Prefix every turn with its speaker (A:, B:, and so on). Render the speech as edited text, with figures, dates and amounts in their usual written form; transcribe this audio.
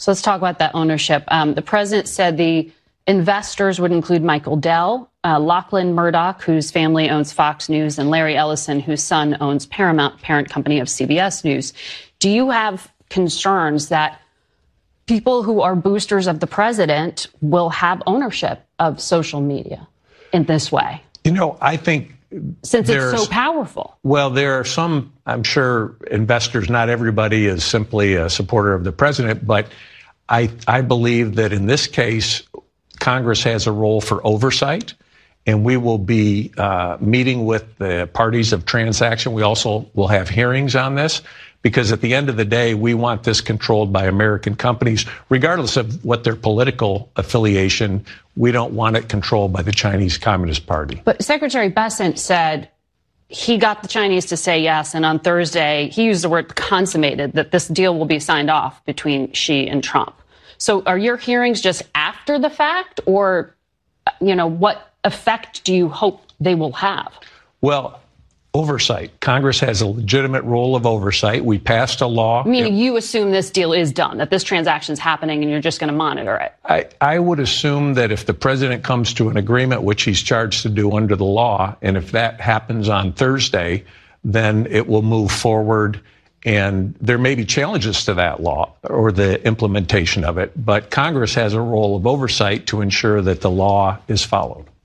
A: So let's talk about that ownership. The president said the investors would include Michael Dell, Lachlan Murdoch, whose family owns Fox News, and Larry Ellison, whose son owns Paramount, parent company of CBS News. Do you have concerns that people who are boosters of the president will have ownership of social media in this way?
B: You know, I think
A: since it's so powerful.
B: Well, there are some, I'm sure, investors, not everybody is simply a supporter of the president, but I believe that in this case, Congress has a role for oversight, and we will be meeting with the parties of transaction. We also will have hearings on this, because at the end of the day, we want this controlled by American companies, regardless of what their political affiliation. We don't want it controlled by the Chinese Communist Party.
A: But Secretary Bessent said he got the Chinese to say yes, and on Thursday, he used the word consummated, that this deal will be signed off between Xi and Trump. So are your hearings just after the fact, or, you know, what effect do you hope they will have?
B: Well, oversight. Congress has a legitimate role of oversight. We passed a law.
A: Meaning you assume this deal is done, that this transaction is happening and you're just going to monitor it?
B: I would assume that if the president comes to an agreement, which he's charged to do under the law, and if that happens on Thursday, then it will move forward. And there may be challenges to that law or the implementation of it, but Congress has a role of oversight to ensure that the law is followed.